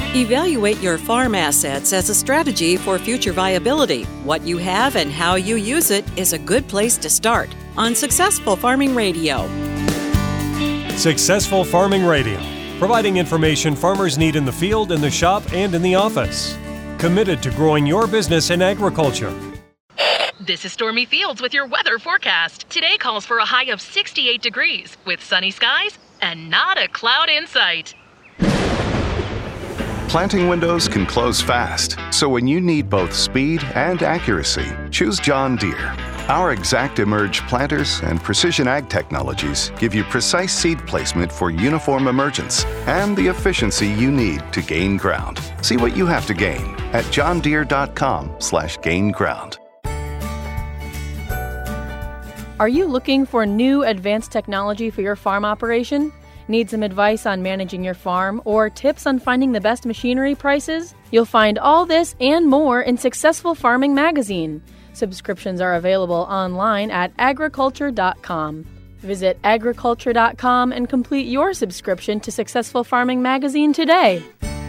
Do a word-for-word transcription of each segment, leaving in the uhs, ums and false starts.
Evaluate your farm assets as a strategy for future viability. What you have and how you use it is a good place to start on Successful Farming Radio. Successful Farming Radio, providing information farmers need in the field, in the shop, and in the office. Committed to growing your business in agriculture. This is Stormy Fields with your weather forecast. Today calls for a high of sixty-eight degrees with sunny skies and not a cloud in sight. Planting windows can close fast, so when you need both speed and accuracy, choose John Deere. Our Exact Emerge planters and precision ag technologies give you precise seed placement for uniform emergence and the efficiency you need to gain ground. See what you have to gain at johndeere.com slash gain ground. Are you looking for new advanced technology for your farm operation? Need some advice on managing your farm or tips on finding the best machinery prices? You'll find all this and more in Successful Farming Magazine. Subscriptions are available online at agriculture dot com. Visit agriculture dot com and complete your subscription to Successful Farming Magazine today.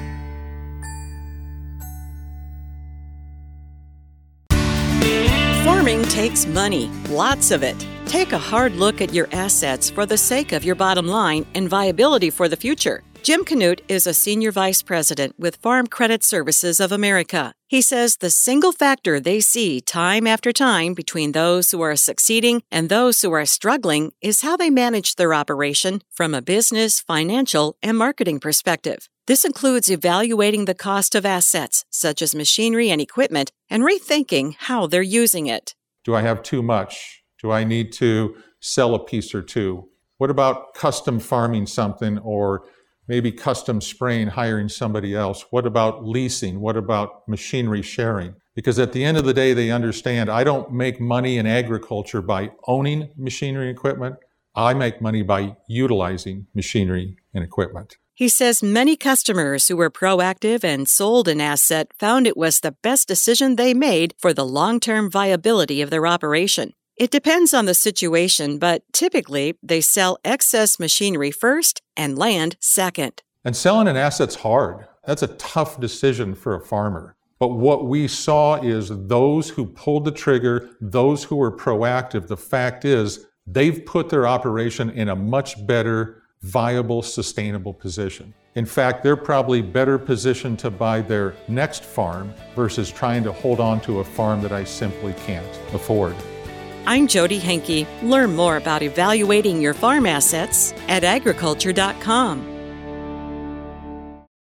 Farming takes money, lots of it. Take a hard look at your assets for the sake of your bottom line and viability for the future. Jim Canute is a senior vice president with Farm Credit Services of America. He says the single factor they see time after time between those who are succeeding and those who are struggling is how they manage their operation from a business, financial, and marketing perspective. This includes evaluating the cost of assets, such as machinery and equipment, and rethinking how they're using it. Do I have too much? Do I need to sell a piece or two? What about custom farming something, or maybe custom spraying, hiring somebody else? What about leasing? What about machinery sharing? Because at the end of the day, they understand I don't make money in agriculture by owning machinery and equipment. I make money by utilizing machinery and equipment. He says many customers who were proactive and sold an asset found it was the best decision they made for the long-term viability of their operation. It depends on the situation, but typically they sell excess machinery first and land second. And selling an asset's hard. That's a tough decision for a farmer. But what we saw is those who pulled the trigger, those who were proactive, the fact is they've put their operation in a much better, viable, sustainable position. In fact, they're probably better positioned to buy their next farm versus trying to hold on to a farm that I simply can't afford. I'm Jody Henke. Learn more about evaluating your farm assets at agriculture dot com.